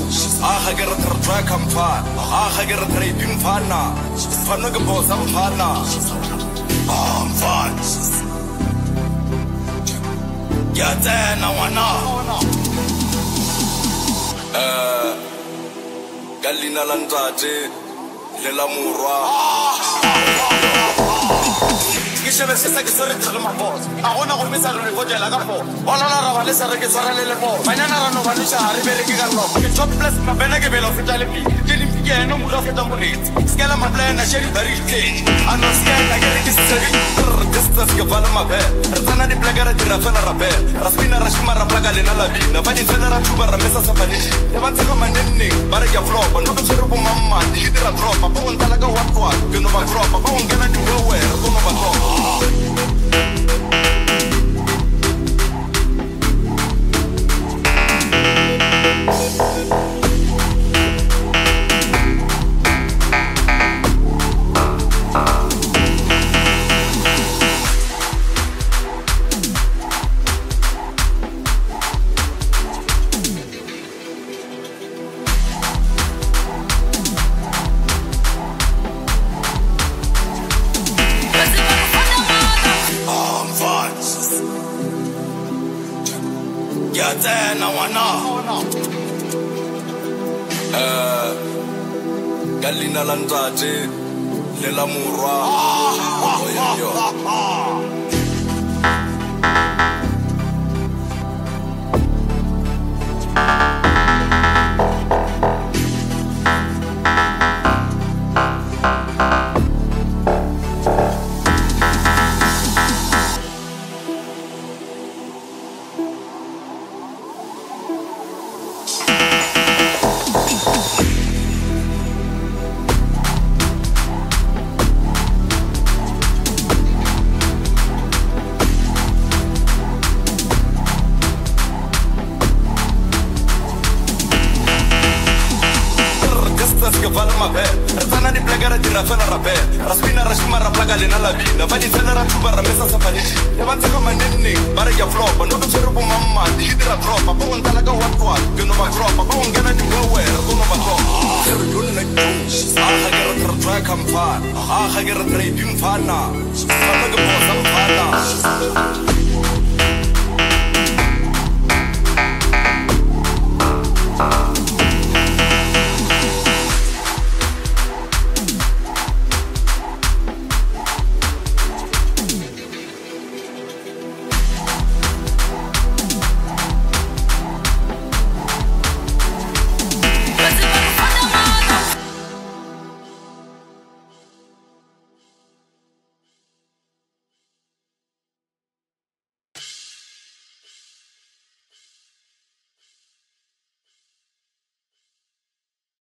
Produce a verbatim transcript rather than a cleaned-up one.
aha ke re try campaign aha ke re trading fana fana ke boss am fana am fan ya tsena wana eh galina la ntate le la morwa ke shebe se se ke sore tsale mabots a gona go mesa re go jela ka fo bona la ra ba le sa re ke tsara le le mo banyana ra no ba le sha re bere ke ka lo ke top plus ma bena ke belo feta le pi ke di ke no mo ra feta mo rit skela ma plana sheri bari ke ano skela ke re ke se re distance ke vala ma be re tsana di plagara di ra fela ra be ra spina ra shima ra plaga le na la bina ba di fela ra tuba ra mesa sa fani le ba tsaka manenni ba re ke flop no ke tsere bo mamma di ke ra drop ba bo ntala ka what what ke no ba drop ba bo ngena di wewe re no ba drop ya tsena wana eh galina la ntate le la morwa yo que vale ma be rana di plagara di rafela rape raspina rashima ra plaga le na la bina ba di fela ra tuba ra mesa sa fani le ba tsaka manenni ba re ya flop no ke tsere bo mamma di dira drop ba bo ntala ka what what ke no ba drop ba bo ngena di wewe re no ba drop re yo nna tso aha ke re try campaign aha ke re trading fana fana ke boss am fana